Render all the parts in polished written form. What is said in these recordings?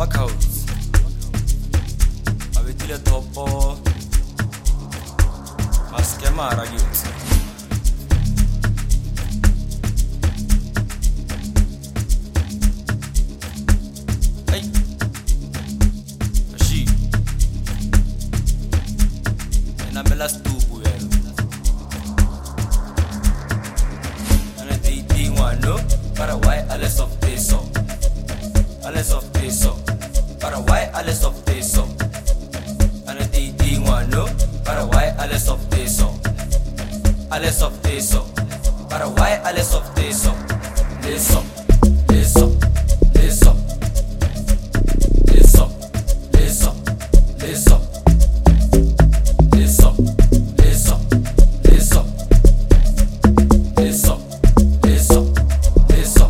Workouts. Abetile topo. Maskema ragiot. Hey. Ashi. Ena melas tubu yelo. Ana titi wano. Paraguay alles of teso. Alles of teso. Paraguay alles of teso. Ana titi wano. Paraguay alles of teso. Alles of teso. Paraguay alles of teso. Teso. Teso. Teso. Teso. Teso. Teso. Teso. Teso. Teso. Teso. Teso. Teso.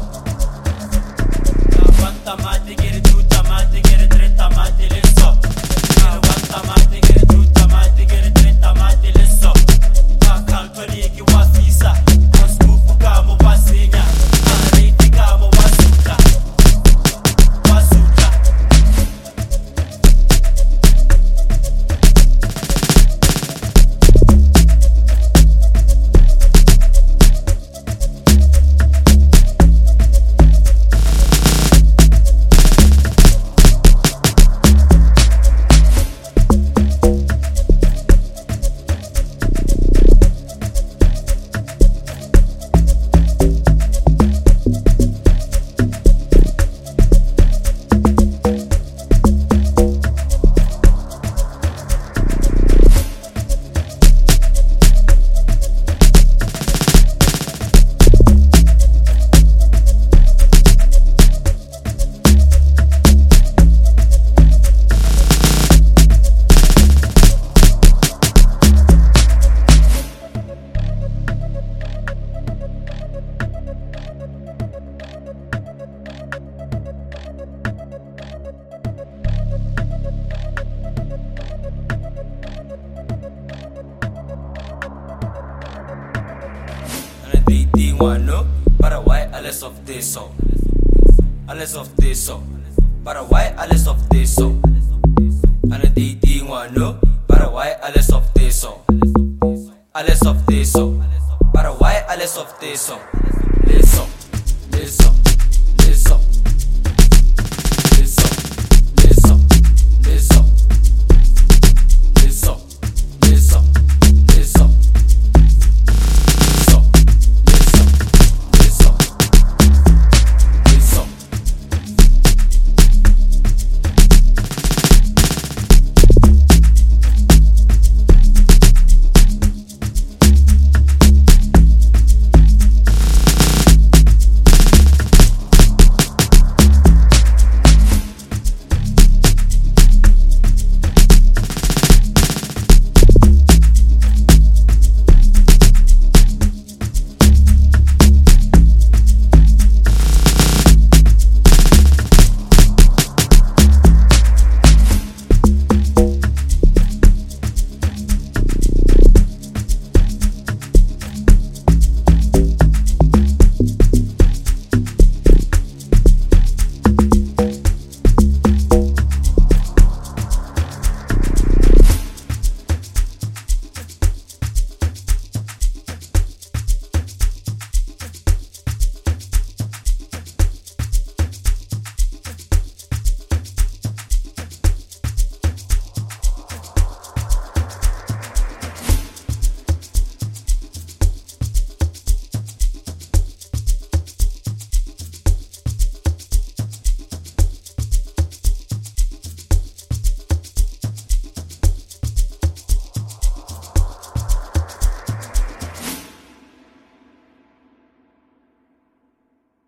One tomate, get it, two tomate, get it, three tomate, let's go. One tomate, get it, two tomate, get it, three tomate, let's go. Kalpani ki wasisa, waskufu kama wasinya, anaiti kama wasuka, wasuka. Wano, Paraguay alles of teso. Alles of teso. Paraguay alles of teso. Ana titi wano, Paraguay alles of teso. Alles of teso. Paraguay alles of teso. Teso.